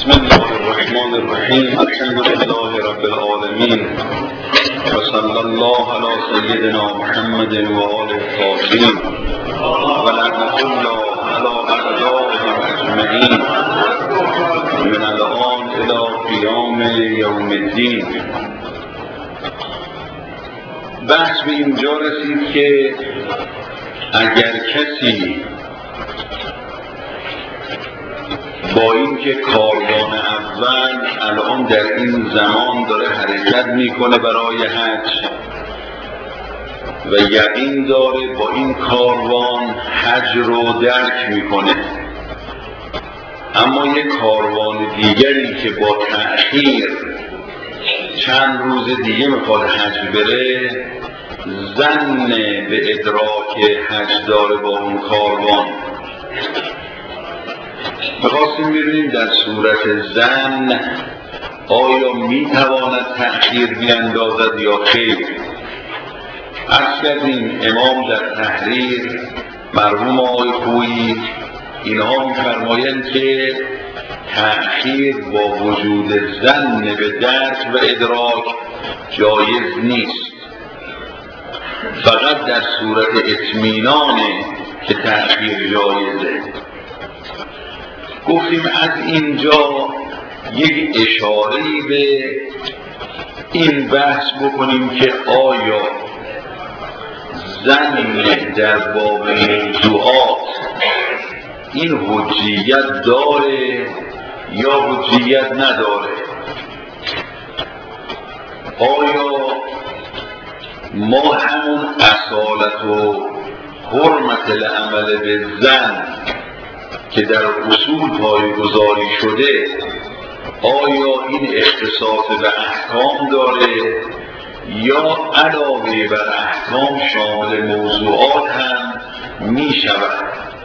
بسم الله الرحمن الرحیم. الحمد لله رب العالمین و صلی الله علی سیدنا محمد و آله الطاهرین و لعنة الله علی اعدائهم اجمعین من الآن الی قیام یوم الدین. بحث به اینجا رسید که اگر کسی با اینکه کاروان اول الان در این زمان داره حرکت میکنه برای حج و یقین داره با این کاروان حج رو درک میکنه، اما یک کاروان دیگری که با تأخیر چند روز دیگه میخواد حج بره، ظن به ادراک حج داره با اون کاروان. میخواستیم ببینیم در صورت ظن آیا میتواند تأخیر بیندازد یا خیر. عرض کردیم امام در تحریر مرحوم آقای خویی اینها میفرمایند که تأخیر با وجود ظن به درک و ادراک جایز نیست، فقط در صورت اطمینانه که تأخیر جایزه. گفتیم از اینجا یک اشاره‌ای به این بحث بکنیم که آیا ظن در باب موضوعات این حجیت داره یا حجیت نداره. آیا ما همون اصالت و حرمت العمل به ظن که در اصول پایه‌گذاری شده، آیا این اختصاص به احکام داره یا علاوه بر احکام شامل موضوعات هم می شود؟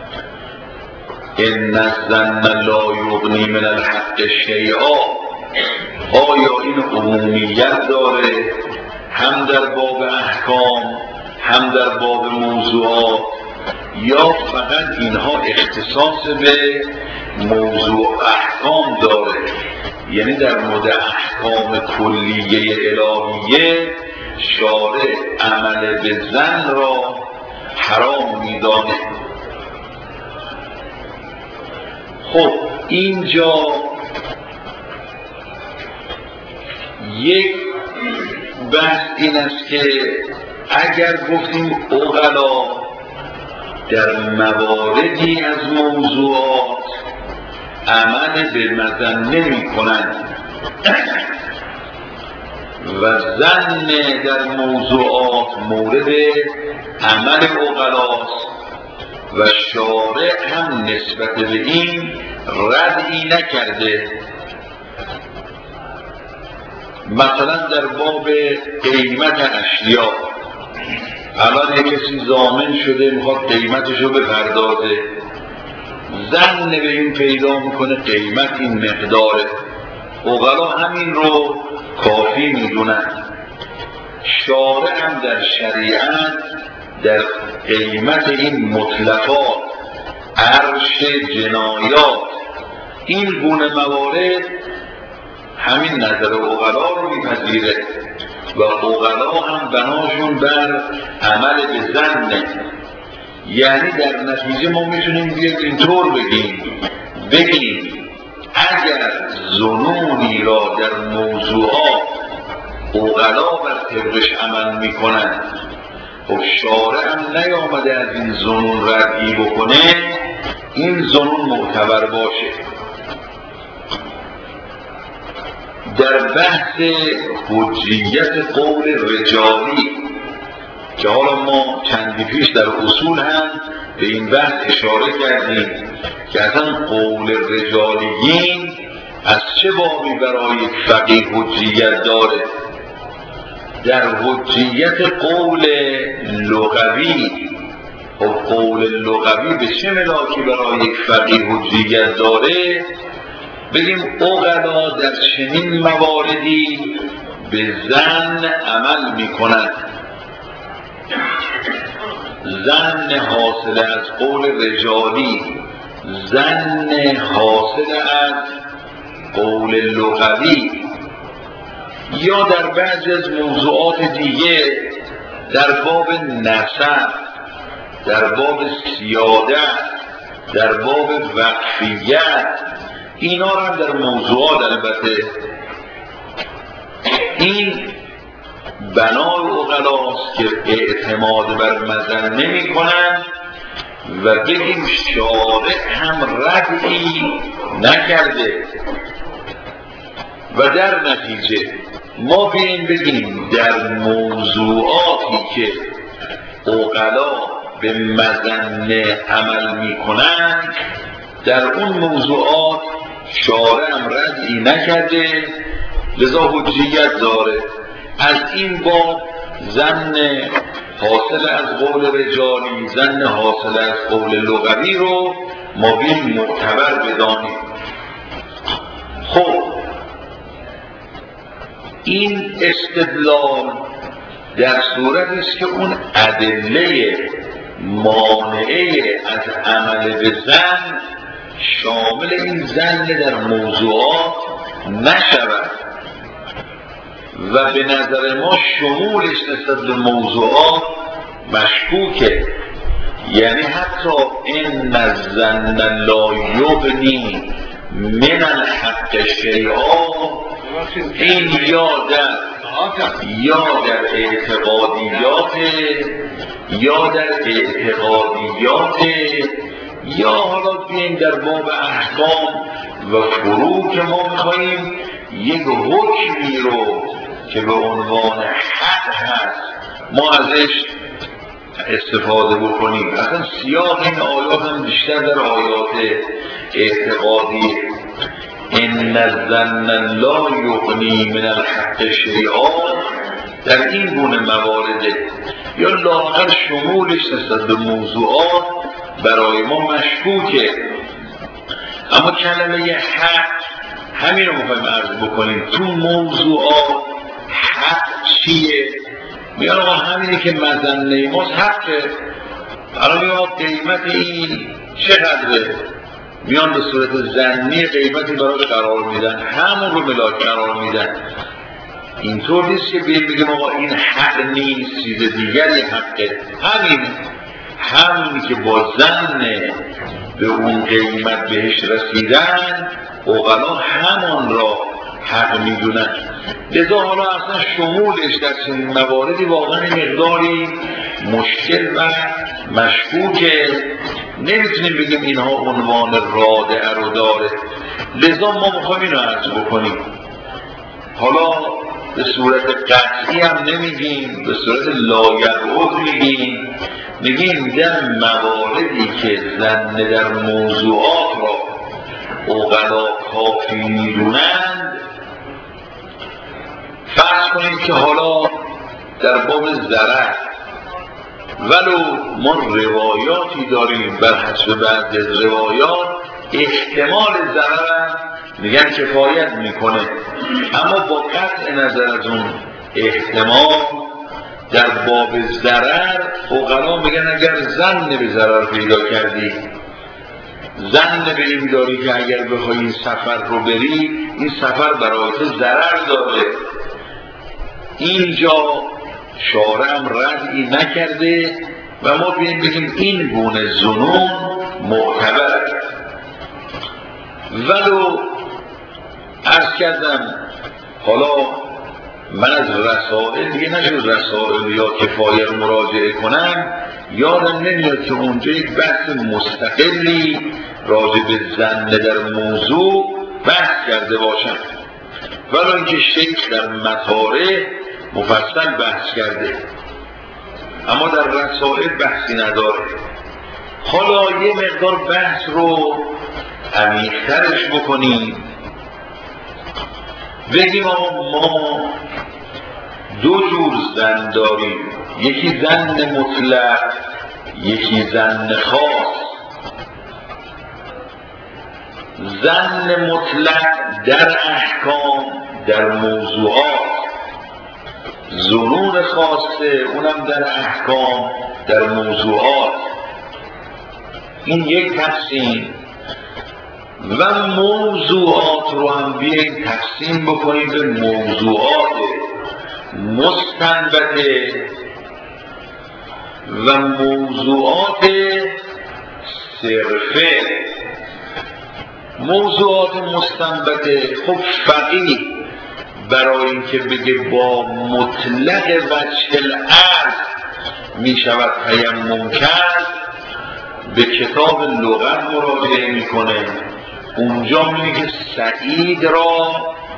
ان الظن لا یغنی من الحق شیئا. آیا این عمومیت داره هم در باب احکام هم در باب موضوعات، یا فقط اینها اختصاص به موضوع احکام داره؟ یعنی در مورد احکام کلیه الهیه شارع عمل به ظن را حرام می‌داند. خب اینجا یک بحث این است که اگر گفتیم عقلا در مواردی از موضوعات عمل به مظن نمی کنند و ظن در موضوعات مورد عمل عقلاست و شارع هم نسبت به این ردی نکرده، مثلا در باب قیمت اشیا الان یک کسی ضامن شده میخواد قیمتشو بپردازه، ظن به این پیدا میکنه قیمت این مقداره، عقلا همین رو کافی میدونن. شارع هم در شریعت در قیمت این مطلقات، عرش، جنایات، این گونه موارد همین نظر عقلا رو میپذیره و عقلا هم بناشون بر عمل به ظنه. یعنی در نتیجه ما میتونیم اینطور بگیم اگر ظنونی را در موضوعات عقلا بر طبقش عمل میکنند، خب شارع هم نیامده از این ظنون ردی بکنه، این ظنون معتبر باشه. در بحث حجیت قول رجالی که حالا ما چندی پیش در اصول هم به این بحث اشاره کردیم که اصلا قول رجالیین از چه بابی برای فقیه حجیت داره. در حجیت قول لغوی، و قول لغوی به چه ملاکی برای یک فقیه حجیت داره؟ بگیم عقلا در چنین مواردی به ظن عمل میکنند. ظن حاصل از قول رجالی، ظن حاصل از قول لغوی یا در بعضی از موضوعات دیگه در باب نسب، در باب سیادت، در باب وقفیت، اینا رو هم در موضوعات البته این بنای عقلاست که اعتماد بر مظنه میکنن و بگیم شارع هم ردی نکرده و در نتیجه ما بگیم در موضوعاتی که عقلا به مظنه عمل میکنن در اون موضوعات شارع هم ردی نکرده، لذا حجیت داره. از این باب ظن حاصل از قول رجالی، ظن حاصل از قول لغوی رو ما بیم معتبر بدانیم. خب این استدلال در صورتی است که اون ادله مانعه از عمل به ظن شامل این ظن در موضوعات نشود و به نظر ما شمولش نسبت به موضوعات مشکوکه. یعنی حتی این الظن لا یغنی من الحق شیئا، این یا در اعتقادیات یا حالا بیاییم در باب احکام و فروع که ما میخواییم یک حکمی رو که به عنوان حق هست ما ازش استفاده بکنیم. اصلا سیاق این آیات هم بیشتر در آیات اعتقادی ان الظن لا یغنی من الحق شیئا در این گونه موارده یا لااقل شمولش نسبت به موضوعات برای ما مشکوکه. اما کلمه حق همین رو میخوایم عرض بکنیم. تو موضوعات حق چیه؟ میان ما همینی که مظنه ماست حقه. الان میان قیمت این چقدره؟ میان به صورت ظنی قیمتی برای قرار میدن، همون رو ملاک قرار میدن. اینطور نیست که بگیم آقا این حق نیست، چیز دیگری حقه. همینی که با ظن به اون قیمت بهش رسیدن عقلا همان را حق میدونن. لذا حالا اصلا شمولش در چنین مواردی واقعا مقداری مشکل و مشکوکه. نمیتونیم بگیم اینها عنوان رادعه رو داره. لذا ما میخوایم اینو عرض بکنیم. حالا به صورت قطعی هم نمیگیم، به صورت لایرعب میگیم در مواردی که ظن در موضوعات را عقلا کافی میدونند. فرض کنیم که حالا در باب ضرر ولو ما روایاتی داریم بر حسب بعضی از روایات احتمال ضرر میگن کفایت میکنه، اما با قطع نظر از اون احتمال در باب ضرر عقلا میگن اگر ظن به ضرر پیدا کردی، ظن به این داری که اگر بخوای این سفر رو بری این سفر برای تو ضرر داره، اینجا شارعم ردی نکرده و ما بگیم این گونه ظنون معتبر. ولو عرض کردم حالا من از رسائل دیگه نشد رسائل یا کفایه رو مراجعه کنم، یادم نمیاد که اونجا یک بحث مستقلی راجع به ظن در موضوع بحث کرده باشم، ولی اینکه شیخ در مطالع مفصل بحث کرده اما در رسائل بحثی نداره. حالا یه مقدار بحث رو عمیق‌ترش بکنیم، بگیم ما دو جور ظن داریم، یکی ظن مطلق، یکی ظن خاص. ظن مطلق در احکام، در موضوعات، ظنون خاصه اونم در احکام، در موضوعات. این یک تقسیم. و موضوعات رو هم بیاییم تقسیم بکنیم به موضوعات مستنبته و موضوعات صرفه. موضوعات مستنبته، خب فقیه برای اینکه بگه با مطلق وجه العرض می شود تیمم کرد به کتاب لغت مراجعه میکنه، اونجا میگه سعید را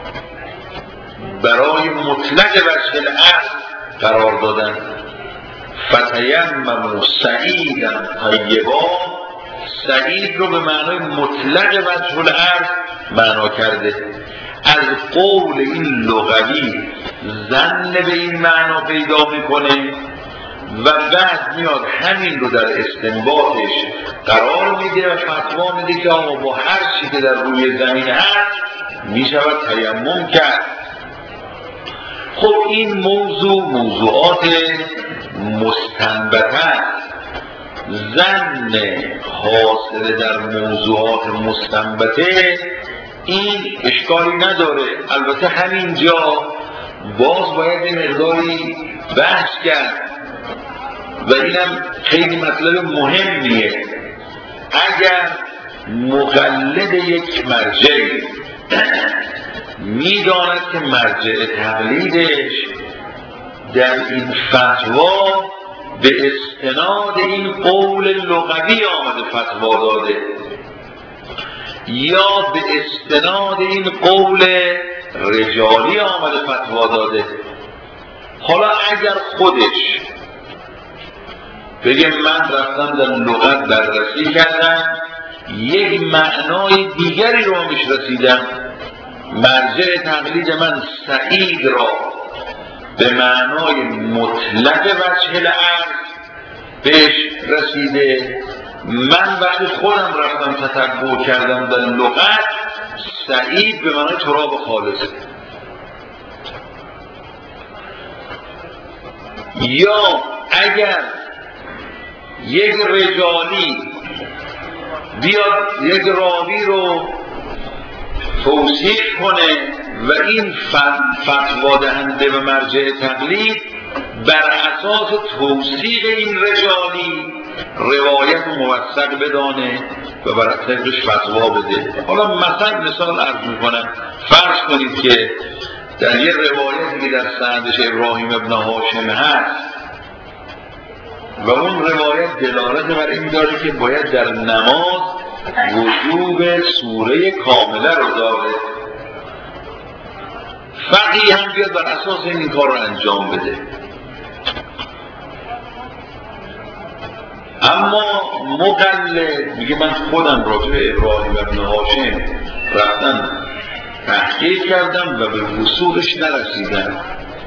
برای مطلق وجه العرض قرار دادن. فتیمموا سعیدا طیبا، سعید رو به معنای مطلق وجه العرض معنا کرده. از قول این لغوی ظن به این معنا پیدا میکنه و بعد میاد همین رو در استنباطش قرار میده و فتوا میده که آقا با هر چی که در روی زمین هست میشود تیمم کرد. خب این موضوعات مستنبته است. ظن حاصل در موضوعات مستنبته این اشکالی نداره. البته همینجا باز باید این مقداری بحث کرد و اینم خیلی مطلب مهمیه. اگر مقلد یک مرجعی میداند که مرجع تقلیدش در این فتوا به استناد این قول لغوی آمده فتوا داده یا به استناد این قول رجالی آمده فتوا داده، حالا اگر خودش بگه من رفتم در لغت بررسی کردم یک معنای دیگری رو میش رسیدم، مرجع تقلید من سعید را به معنای مطلق وجه العرض بهش رسیده، من وقتی خودم رفتم تتبع کردم در لغت سعید به معنای تراب خالص. یا اگر یک رجالی بیاد یک راوی رو توصیف کنه و این فتوا دهنده و مرجع تقلید بر اساس توصیف این رجالی روایت موثق بدانه و بر اساسش فتوا بده. حالا مثال عرض میکنم، فرض کنید که در یک روایتی که در سندش ابراهیم ابن هاشم هست و اون روایت دلالت بر این داره که باید در نماز وجوب سوره کامله رو داره، فقیه هم بیاد بر اساس این کار رو انجام بده. اما مقلد میگه من خودم راجع به ابراهیم ابن هاشم رفتم تحقیق کردم و به وصولش نرسیدم.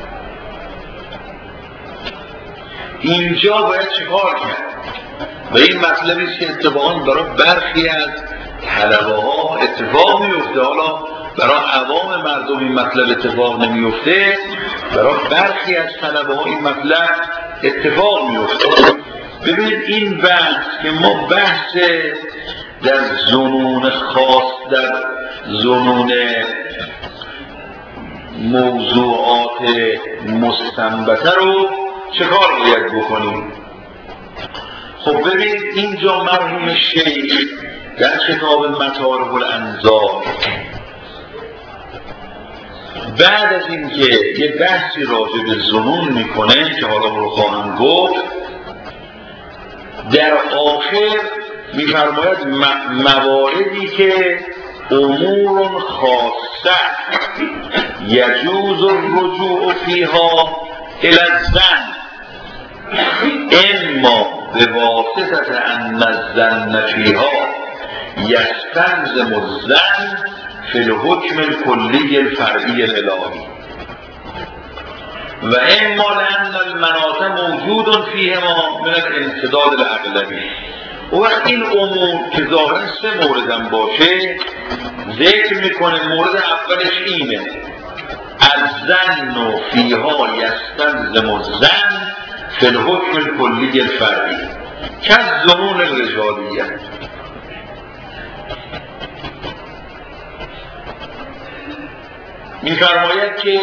اینجا باید چیکار کرد؟ و این مطلبی است که اتفاقاً برای برخی از طلبه ها اتفاق میفته، حالا برای عوام مردم این مطلب اتفاق نمیفته، برای برخی از طلبه ها این مطلب اتفاق میفته. ببینید این بحث که ما بحث در ظنون خاص، در ظنون موضوعات مستنبته رو چه کار باید بکنیم؟ خب ببینید اینجا مرحوم شیخ در کتاب مطالب الانظار بعد از اینکه یه بحثی راجع به ظنون میکنه که حالا رو خواهم گفت، در آخر میفرماید مواردی که امور خاصه یجوز الرجوع فیها الی الظن اما به واسطه ان الظن فیها یستلزم الظن فی الحکم الکلی الفرعی الالهی و اما لان المناط موجود فیهما من الانسداد الاغلبی. و وقت این امور که ظاهرا سه موردم باشه ذکر میکنه. مورد اولش اینه الظن فیها یستلزم الظن فی الحکم الکلی الفرعی کالظنون الرجالیه. می‌فرماید که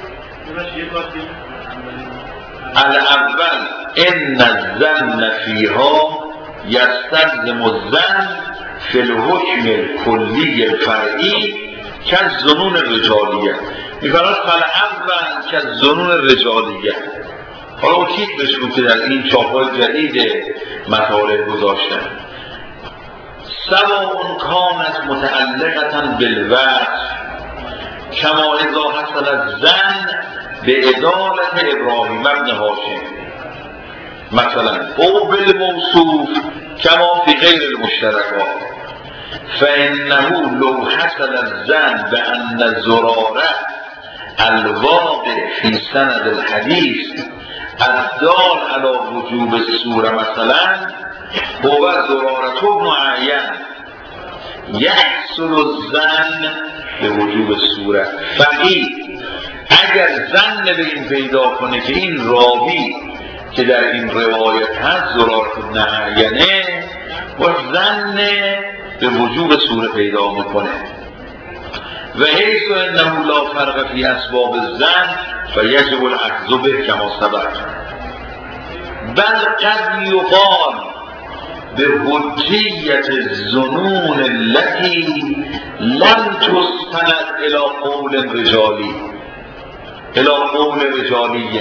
الاول ان الظن فیها یستلزم الظن فی الحکم الکلی الفرعی کالظنون الرجالیه. می‌فرماید فالاول کالظنون الرجالیه. حالا اون تیترش رو که در این چاپ‌های جدید مطالب گذاشتن، سواء کانت متعلقة بالوجه کما اذا حصل الظن بعدالة ابراهیم بن هاشم مثلا او بالموصوف کما فی غیر المشترکات فانه لو حصل الظن بان زراره الواقع فی سند الحدیث الدال علی وجوب الصوره مثلا هو زراره بن عین یحصل الظن به وجوب الصوره. فقیه اگر ظن به این پیدا کنه که این راوی که در این روایت هست زراره بن عینه و ظن به وجوب صوره پیدا میکنه و حیث انه لا فرق فی اسباب الظن فیجب الاخذ به کما سبق بل قد یقال به حجیت الظنون التي لم تستند الى قول رجالی الى قول رجالی.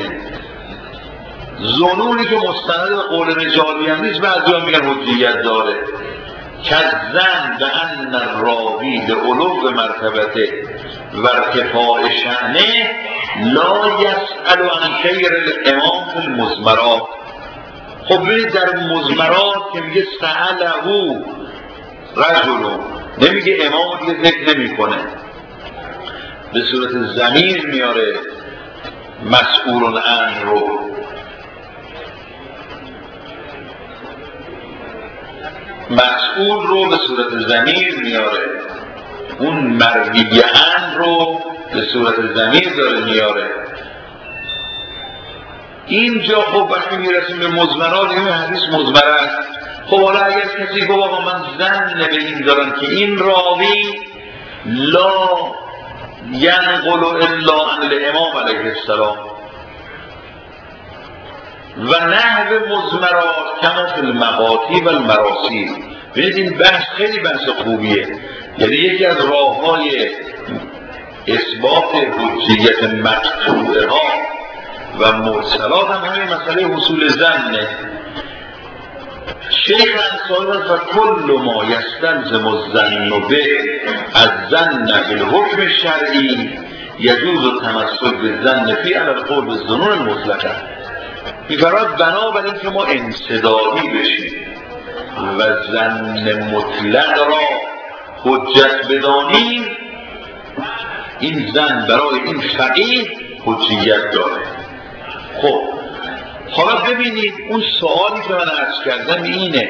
ظنونی که مستند به قول رجالی هم نیست، بعضی‌ها میگن حجیت داره که الظن بان الراوی لعلو مرتبته و ارتفاع شأنه لا یسأل عن خیر الامام فی المزمرات. خب ببینید در مزمرات که میگه سأله رجل، نمیگه امام دیگه ذکر نمی کنه، به صورت ضمیر میاره مسئول عنه رو. مسئول رو به صورت ضمیر میاره، اون مروی عنه رو به صورت ضمیر داره میاره. اینجا خب وقتی میرسیم به مزمرات، این حدیث مزمره است. خب حالا اگر کسی گفت آقا من ظن به این دارم که این راوی لا ینقل الا عن الامام علیه السلام و نحو مزمرات کما فی المقاتی و المراسیل. ببینید این بحث خیلی بحث خوبیه، یعنی یکی از راه‌های اثبات حجیت مقطوعه ها و مرسلات هم همین مسئله حصول ظنه. شیخ انصاری و کل ما یستلزم الظن به از ظن بالحکم الشرعی یجوز التمسک بالظن فی علی القول بالظنون المطلقه. می‌فرماید بنابراین که ما انصدادی بشیم و ظن مطلق را حجت بدانیم، این ظن برای این فقیه حجیت داره. خب حالا ببینید اون سوالی که من عرض کردم اینه،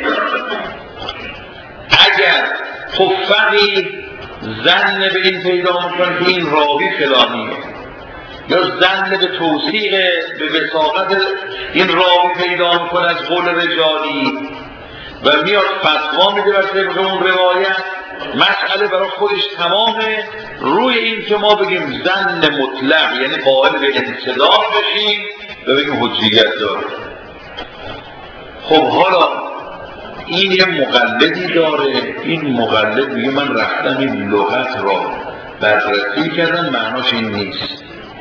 اگر خب فقیه ظن به این پیدا میکنه که این راوی فلانیه، یا ظن به توثیق به وثاقت این راوی پیدا میکنه از قول رجالی و میاد فتوا میده بر طبق اون روایت، مسئله برای خودش تمامه. روی این که ما بگیم ظن مطلق یعنی قائل به انصداق بشیم و بگیم حجیت داره. خب حالا این یه مقلدی داره، این مقلد میگه من رفتم این لغت را بررسی کردم، معناش این نیست.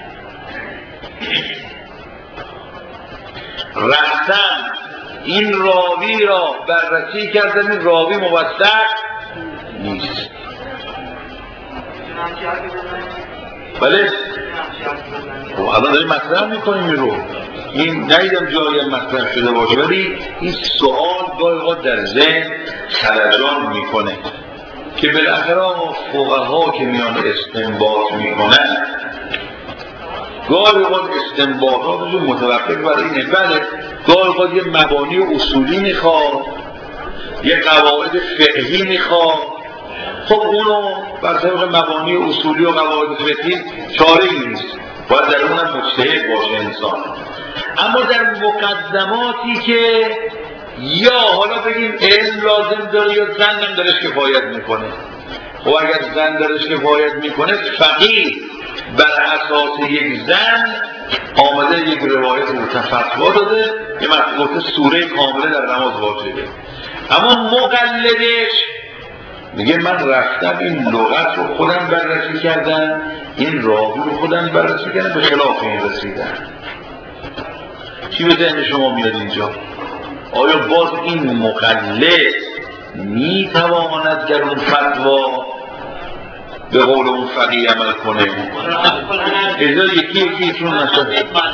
رفتم این راوی را بررسی کردم، این راوی موثق نیست. بله خب الان داریم مطرح میکنیم این رو، این ندیدم جایی مطرح شده باشه، ولی این سوال گاهی اوقات در ذهن هلجان میکنه که بالاخره فقها که میان استنباط میکنن گاهی اوقات استنباطاتشون متوقف بر اینه. بله گاهی اوقات یه مبانی اصولی میخواد، یه قواعد فقهی میخواد، خب اونو بر طبق مبانی اصولی و قواعد فقهی چاره‌ای نیست، باید در اونم مجتهد باشه انسان. اما در مقدماتی که یا حالا بگیم علم لازم داره یا ظن هم درش کفایت میکنه، و اگر ظن درش کفایت میکنه فقیه بر اساس یک زن آمده یک روایت رو فتوا داده که گفته سوره کامله در نماز واجبه. اما مقلدش میگه من رفتم این لغت رو خودم بررسی کردم، این راوی رو خودم بررسی کردم، به خلاف این رسیدم. چی به ذهن شما میاد اینجا؟ آیا باز این مقلد میتواند در اون فتوا به قول اون فقیه عمل کنه؟ ازا یکی چون نشد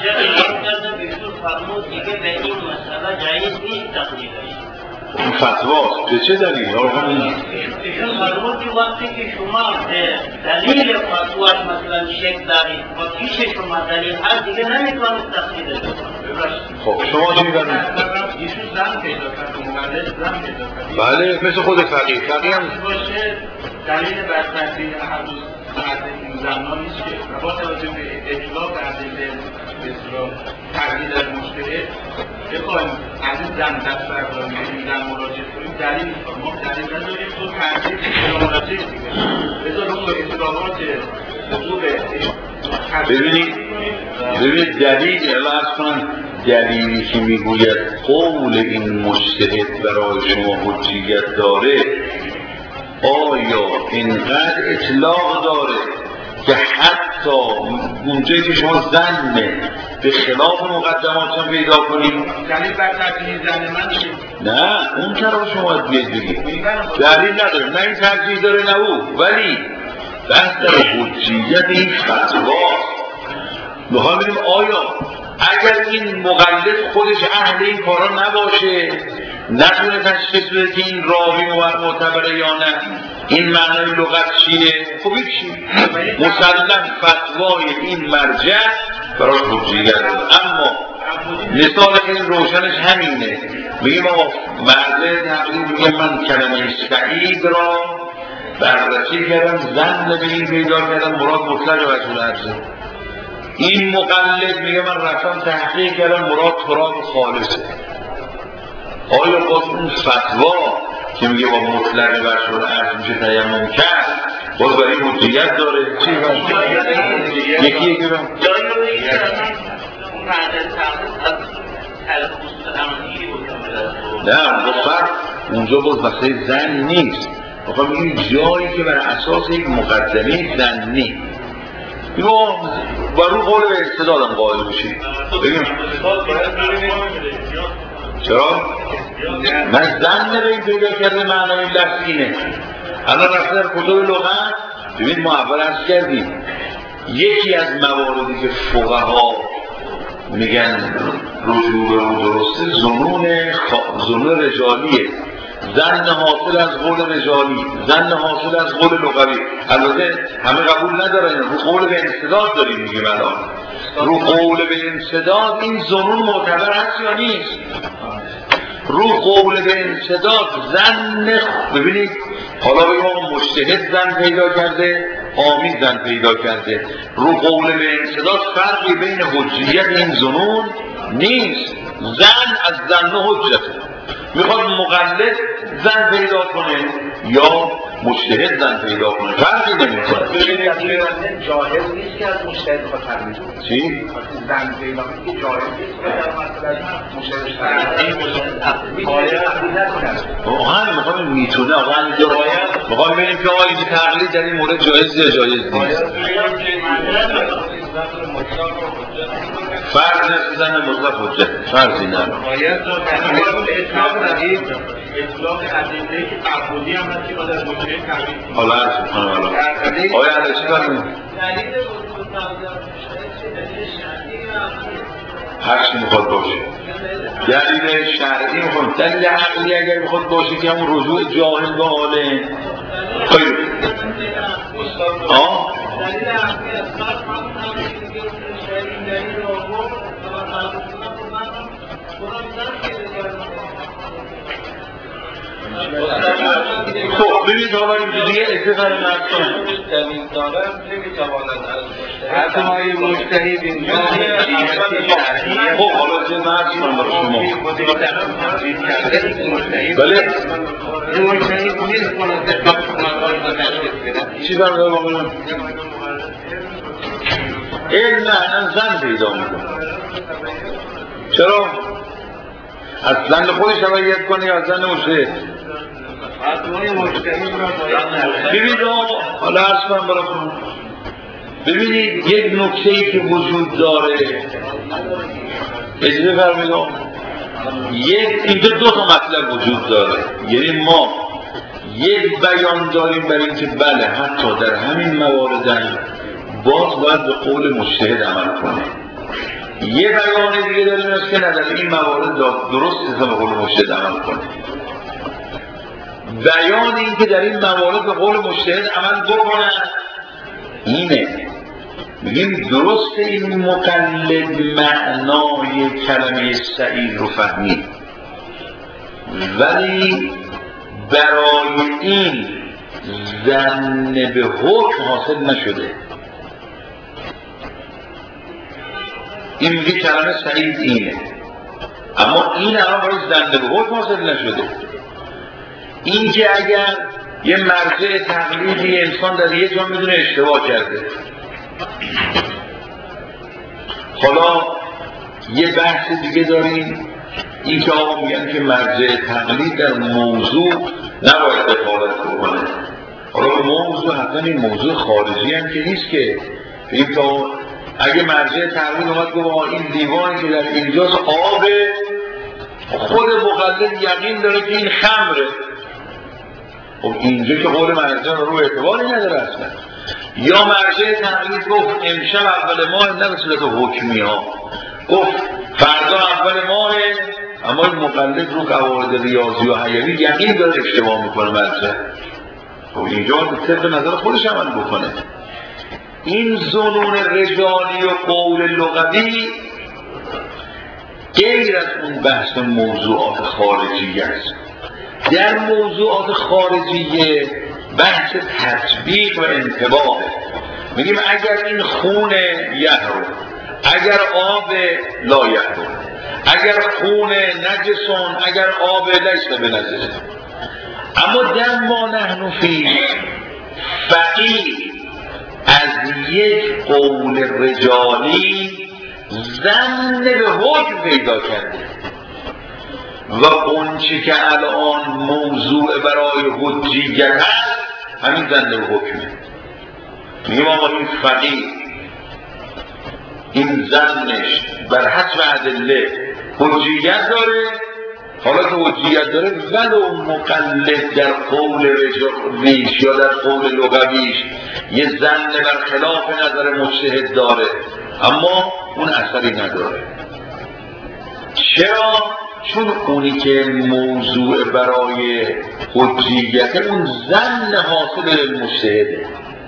این فتواست به چه دلیل؟ ایشون فرمود که وقتی که شما دلیل فتواش مثلا شک دارید و پیش شما دلیل هست دیگه نمیتونید تقلید کنید. خب شما چی می‌بینید؟ ایشون زن پیدا کرد، مقلد زن پیدا کرد. بله مثل خود فقیه هم باشه دلیل برتری هر روز این زنان نیست که با توجه به اطلاق ادله به اصطلاح تقلید از مشترک بخوایم از این زن دست برداریم این زن مراجعه کنیم دلیل نیست. ما دلیل نداریم تو تقلید به مراجعه دیگه بذار رو اطلاقات ببینید دلیل الان از کنم دلیلی که میگوید قول این مجتهد برای شما حجیت داره آیا اینقدر اطلاق داره که حتی اونجایی که شما زنه به خلاف مقدمات هم پیدا کنید؟ دلیل بر ترجیح زن من چیه؟ نه اون طرف شما بیاد بگید دلیل نداره، نه این ترجیح داره نه او، ولی بحث در حجیت این فتواست. میخوام ببینیم آیا اگر این مقلد خودش اهل این کارا نباشه نتونه تشخیص بده که این راوی معتبره یا نه، این معنای لغت چیه؟ خب چی؟ مسلم فتوای این مرجع برای حجیت. اما مثال خیلی روشنش همینه، میگیم آقا مرد تقلید میگه من کلمه سعید را بررسی کردم زن به این پیدا کردم مراد مطلق وجه عرضه. این مقلد میگه من رفتم تحقیق کردم مراد تراب خالصه. آیا باز اون فتوا که میگه با مطلق وجه عرضه میشه تیمم کرد باز برای حجیت داره؟ چی باشه؟ یکی برم نه دختر اونجا باز مسئله زن نیست. میخوام این جایی که بر اساس یک مقدمه زنی اینو با رو قول به استدادم قائل بشید. بگیم چرا؟ من زن به این پیدا کرده معنای لفظ اینه. الان رفته در کتب لغت ببین ما اول عرض کردیم یکی از مواردی که فقها میگن رجوع به اون درسته ظنون رجالیه، زن حاصل از قول رجالی، زن حاصل از قول لغوی. البته همه قبول ندارن، رو قول به انصداد داریم میگیم الان. رو قول به انصداد این ظنون معتبر هست یا نیست؟ رو قول به انصداد زن ببینید حالا بگیم آقا مجتهد زن پیدا کرده، عامی زن پیدا کرده، رو قول به انصداد فرقی بین حجیت این ظنون نیست. زن از زن حجته، میخواد مقلد زن پیدا کنه یا مجتهد زن پیدا کنه فرقی نمیکنه. ببینید جاهز نیست که از مجتهد بخواد تقلید کنه. چی؟ زن پیدا کنه که جاهز نیست که در مثلا مجتهد واقعا میخوام میتونه واقعا میخوام ببینیم که آقا این تقلید در این مورد جایز یا جایز نیست. فرض زن مطلق حجت فرضی نداره. باید رو اطلاق ندید، اطلاق ادله که تعبدی هم هستی باید از مجتهد تقلید کنید. حالا عرض کنم الان آیا علیه چی کار کنید؟ دلیل وجود دلیل شرعی هر چی میخواد باشه دلیل شرعی میخواد، دلیل عقلی اگر میخواد باشه که همون رجوع جاهل به حاله خیلی دلیل عقلی اصلاح دلیل آورد خب ببینید حالا این دیگه اتفاق نکنه دلیل دارم نمیتواند از های مجتهد اینجا خب حالا چه مرد کنم برای شما بله مجتهد نیست کنه چی برای بابا علم نه زن پیدا میکنه. چرا؟ از زن خودش تبعیت کنه یا از زن مجتهد؟ ببینید حالا عرض کنم براتون، ببینید یک نکته‌ای که وجود داره، اجازه فرمایید اینجا دو تا مطلب وجود داره. یعنی ما یک بیان داریم برای اینکه بله حتی در همین موارد باز باید به قول مجتهد عمل کنه. یه بیان دیگه داریم است که نه در این موارد درست به قول مجتهد عمل کنه. بیان این که در این موارد به قول مجتهد عمل بکنن اینه، میگیم درست این مقلد معنای کلمه سعید رو فهمید، ولی برای این ظن به حکم حاصل نشده. این میگه کلمه سعید اینه، اما این الان برای ظن به حکم حاصل نشده. این که اگر یه مرجع تقلیدی انسان در یه جا میدونه اشتباه کرده، حالا یه بحث دیگه داریم، این که آقا میگن که مرجع تقلید در موضوع نباید دخالت بکنه. حالا موضوع حتما این موضوع خارجی هم که نیست که این که اگه مرجع تقلید اومد گفت این لیوانی که در اینجاست آب، خود مقلد یقین داره که این خمره، خب اینجا که قول مرجع رو اعتباری نداره اصلا. یا مرجع تقلید گفت امشب اول ماه، نه به صورت حکمی ها، گفت فردا اول ماه، اما این مقلد رو قواعد ریاضی و حیوی یقین داره اشتباه میکنه مرجع، خب اینجا طبق نظر خودش عمل بکنه. این ظنون رجالی و قول لغوی غیر از اون بحث موضوعات خارجی است. در موضوعات خارجی بحث تطبیق و انطباق. میگیم اگر این خون یهرو، اگر آب لا یهرو، اگر خون نجسون، اگر آب لیس بنجس. اما در ما نحن فی فقیه از یک قول رجالی ظن به حکم پیدا کرده و اون چی که الان موضوع برای حجیت هست همین ظن به حکمه. میگم آقا این فقیه این ظنش بر حسب ادله حجیت داره، حالا که حجیت داره ولو مقلد در قول رجالیش یا در قول لغویش یه ظن بر خلاف نظر مجتهد داره، اما اون اثری نداره. چرا؟ چون اونی که موضوع برای حجیت اون ظن حاصل مجتهده،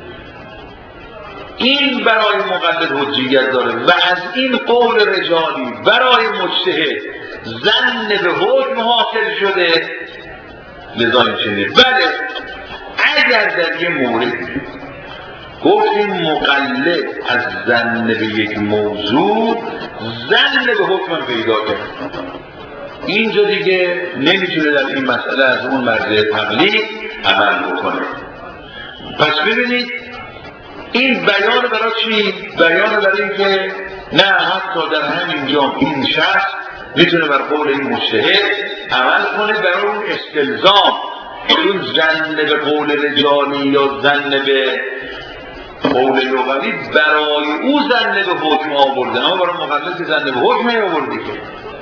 این برای مقلد حجیت داره و از این قول رجالی برای مجتهد ظن به حکم حاصل شده. لذا این چنین. بله اگر در یه مورد گفتیم مقلد از ظن به یک موضوع ظن به حکم پیدا کرد، اینجا دیگه نمیتونه در این مسئله از اون مرجع تقلید عمل بکنه. پس ببینید این بیان برای چی؟ بیان برای این که نه حتی در همین جا این شخص میتونه بر قول این مجتهد عمل کنه، برای اون استلزام اون ظن به قول رجالی یا ظن به قول لغوی برای او ظن به حکم آورده، اما برای مقلد ظن به حکم آورده که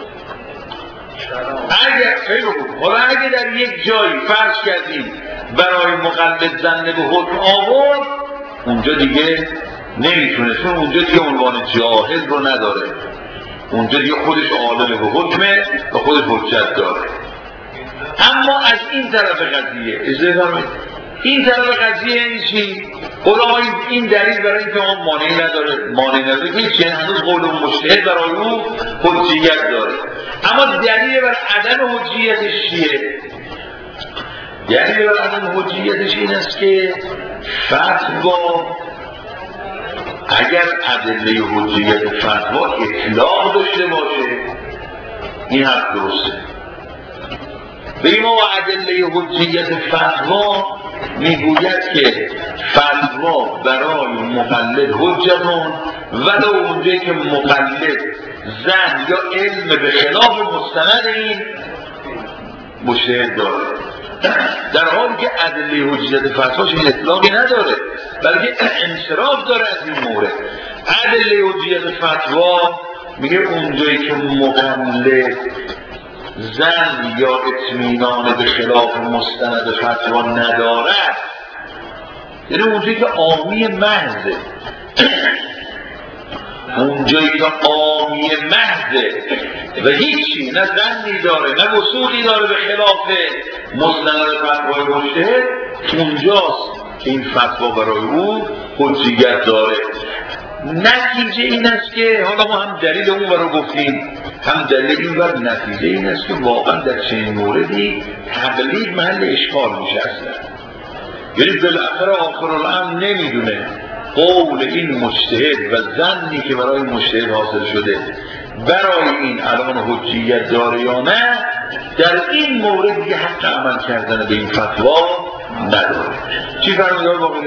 اگر خیلی خوب، حالا اگه در یک جایی فرض کردیم برای مقلد ظن به حکم آورد، اونجا دیگه نمیتونه، چون اونجا دیگه عنوان جاهل رو نداره، اونجا دیگه خودش عالم به حکمه و خودش حجت داره. اما از این طرف قضیه اجازه فرمایید، این طرف قضیه یعنی چی؟ قول این دلیل برای اینکه ما مانعی نداره که هیچ، هنوز قول مجتهد برای او حجیت داره، اما دلیل بر عدم حجیتش چیه؟ دلیل بر عدم حجیتش این است که فتوا اگر ادله حجیت فتوا اطلاق داشته باشه این حرف درسته. بگیم ما ادله حجیت فتوا میگوید که فتوا برای مقلد حجتون ولو اونجایی که مقلد زن یا علم به خلاف مستند این مجتهد داره، در حالی که ادله حجیت فتواش این اطلاقی نداره بلکه انصراف داره از این مورد. ادله حجیت فتوا میگه اونجایی که مقلد زن یا اطمینان به خلاف مستند فتوا ندارد، یعنی اونجایی که عامی محضه، اونجایی که عامی محضه و هیچی نه زنی داره نه وصولی داره به خلاف مستند فتوای مجتهد، اونجاست که این فتوا برای او حجیت داره. نتیجه این است که حالا ما هم دلیل اون رو گفتیم هم دلیل این بر، نتیجه این است که واقعا در چنین موردی تقلید محل اشکال میشه اصلا. یعنی بالاخره آخر الامر نمیدونه قول این مجتهد و ظنی که برای مجتهد حاصل شده برای این الان حجیت داره یا نه، در این مورد دیگه حق عمل کردن به این فتوا نداره. چی فرمودار باقی؟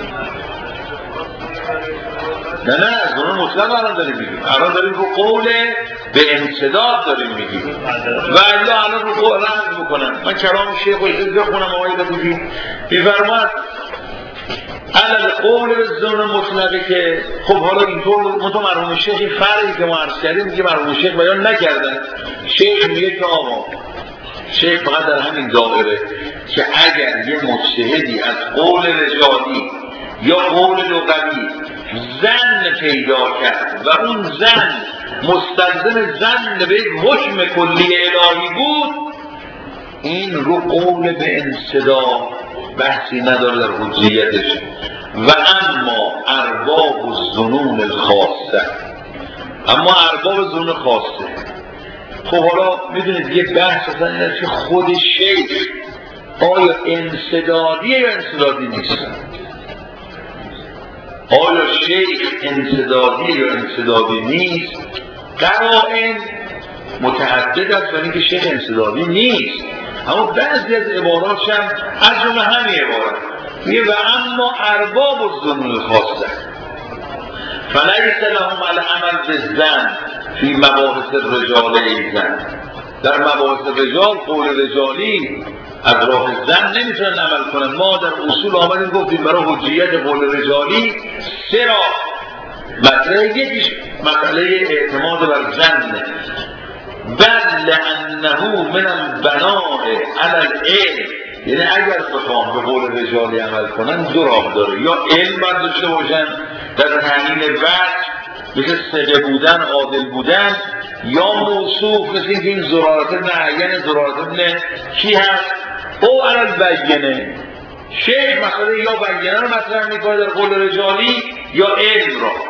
نه از اون مطلق الان داریم میگیم، الان داریم رو قول به انسداد داریم میگیم و الا الان رو قول رد بکنن. من کلام شیخ و ایزید بخونم آقای لطیفی میفرماد علل قول به ظن مطلقه که خب حالا اینطور منطقه مرحوم شیخ این فرقی که ما عرض کردیم میگه مرحوم شیخ بیان نکردن. شیخ میگه که آقا شیخ فقط در همین دائره که اگر یه مجتهدی از قول رجالی یا قول لغوی زن پیدا کرد و اون زن مستلزم زن به حکم کلی الهی بود، این رو قول به انصدا بحثی نداره در حجیتش. و اما ارباب الظنون الخاصه، اما ارباب ظنون خاصه، خب حالا میدونید یه بحث اصلا این است که خود شیخ آیا انصدادیه یا انصدادی نیست؟ آیا شیخ انصدادیه یا انصدادی نیست؟ قرائن متعدد است برای اینکه شیخ انصدادی نیست، اما بعضی از عباراتش هم از جمله همین عبارت میگه و اما ارباب الظنون الخاصه فلیس لهم العمل بالظن فی مباحث الرجال ایضا، در مباحث رجال قول رجالی از راه زن نمیتونن عمل کنن. ما در اصول آمدیم گفتیم برای حجیت قول رجالی سه راه مسئله، یکیش مسئله اعتماد بر زن، بل لانه من البناء علی العلم، یعنی اگر بخوام به قول رجالی عمل کنن دو راه داره، یا علم باید داشته باشن در تعیین وجه مثل صدق بودن عادل بودن، یا موصوف مثل اینکه این زرارت ابن عین زرارت ابن کی هست او علی البینه. شیخ مسئله یا بینه رو مطرح میکنه در قول رجالی یا علم را.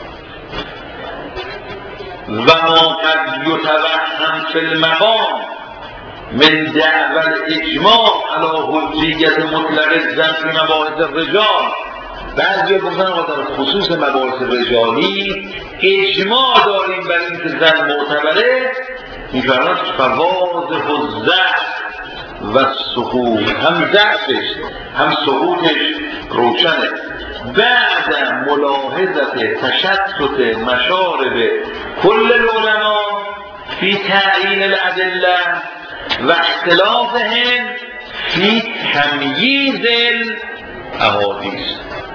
و ما قد یتوهم فی المقام من دعوی الاجماع علی حجیت مطلق الزن فی مباحث الرجال، بعضی گفتن در خصوص مباحث رجالی اجماع داریم بر اینکه زن معتبره، میفرماید فواضح الضعف و سقوط، هم ضعفش هم سقوطش روشنه. بعد ملاحظت تشتت مشارب کل العلماء فی تعیین الادله و اختلافهم فی تمییز الاحادیث.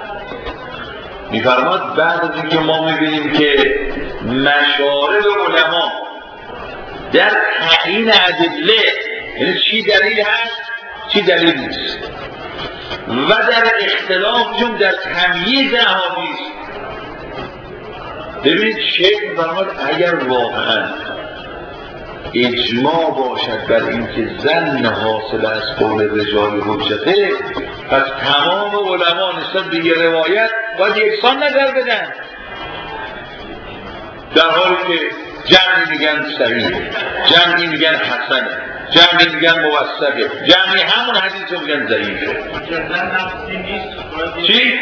میفرماد بعد از اینکه ما میبینیم که مشارب علما در تعیین ادله، یعنی چی دلیل هست چی دلیل نیست، و در اختلافشون در تمییز احادیث. ببینید شیخ میفرماد اگر واقعا اجماع باشد بر اینکه ظن حاصل از قول رجال حجته، پس تمام علما نسبت به یه روایت باید یکسان نظر بدن، در حالی که جمعی میگن صحیح، جمعی میگن حسنه، جمعی میگن موثقه، جمعی همون حدیث رو میگن ضعیفه. چی؟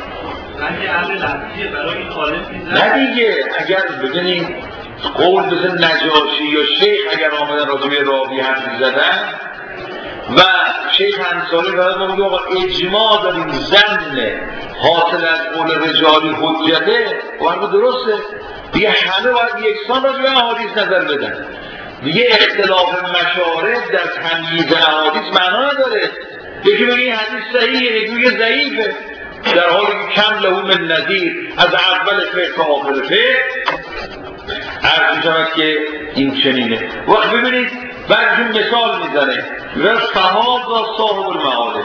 نه دیگه، اگر ببینید قول مثل نجاشی یا شیخ اگر آمدن راجع به راوی حرف زدن و شیخ انصاری فرمود ما میگه آقا اجماع داریم زن حاصل از قول رجالی حجته و همه درسته دیگه، همه باید یکسان راجع به احادیث نظر بدن دیگه. اختلاف مشارب در تمییز احادیث معنا نداره. یکی بگه این حدیث صحیحه، یکی بگه ضعیفه، در حالی که کم له من نظیر از اول فقه تا آخر فقه. عرض می‌شود که این چنینه. وقت ببینید بعدشون مثال میزنه و فهذا صاحب المعارف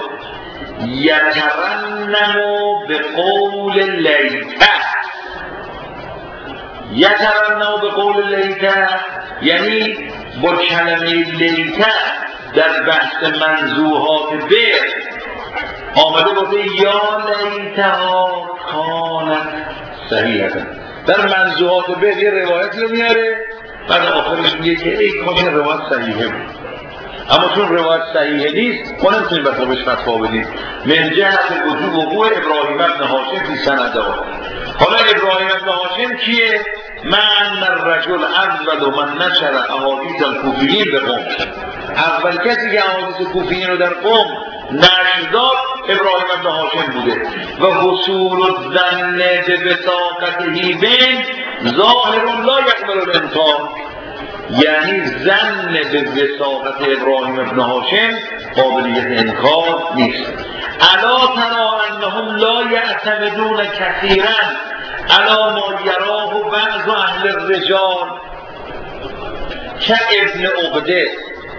یترنم به قول لیته. یترنم به قول لیته یعنی با کلمه لیته در بحث منزوحات بر آمده بوده یا لیتها کانت صحیحه. در منزوحات بر یه روایت رو میاره بعد آخرش میگه که ای کاش روایت صحیحه بود، اما چون روایت صحیحه نیست ما نمیتونیم به خودش فتوا بدیم. من جهت وجوب وقوع ابراهیم ابن هاشم فی سنده. حالا ابراهیم ابن هاشم کیه؟ من الرجل اول من نشر احادیث الکوفیین به قوم. اول کسی که احادیث کوفیین رو در قوم نشر داد ابراهیم ابن هاشم بوده. و حصول الظن به وثاقته بین ظاهر لا یقبل الانکار، یعنی ظن به وثاقت ابراهیم ابن هاشم قابلیت انکار نیست. الا ترى انهم لا یعتمدون کثیرا الا ما یراه بعض اهل الرجال که ابن عقده.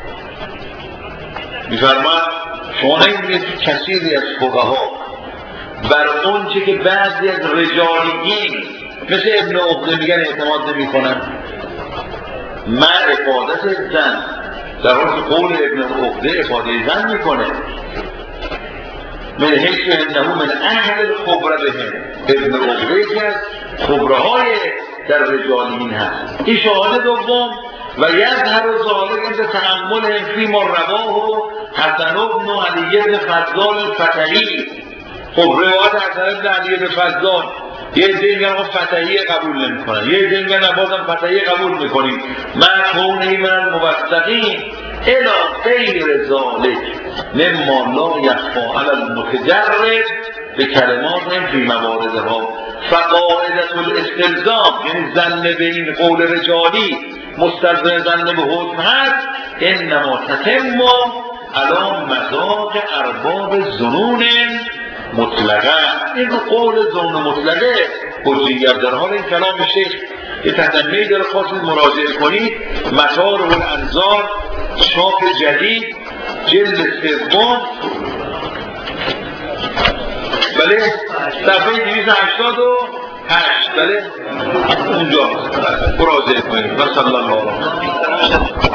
میفرماد شما نمیدونید کثیری از فقها بر اون چه که بعضی از رجالیین مثل ابن عقده میگن اعتماد نمی کنن. من افادت زن در حال که قول ابن عقده افاده زن میکنه من حیث انه من اهل الخبره بهم. ابن عقده که از خبره های در رجالیین هست. این شاهد دوم. و یظهر ذلک عند تأمل فی ما رواه حسن بن علی بن فضال الفتحی. خب روایت حسن بن علی بن فضال یه عده میگن آقا فتحی قبول نمی‌کنن، یه عده میگن بازم فتحی قبول می‌کنیم. من کونه من الموثقین الی غیر ذلک مما لا یخفی علی المتجرد به کلمات فی مواردها. فقاعدة الاستلزام یعنی ظن به این قول رجالی مستلزم ظن به حکم هست انما تتم علی مذاق ارباب ظنون مطلقه. این قول ظنون مطلقه حجیت. در حال این کلام شیخ یه تتمه‌ای داره، خواستید مراجعه کنید. مطار الانظار چاپ جدید جلد سوم بله صفحه 288 بله اونجا مراجعه کنید. و صلی الله علیه و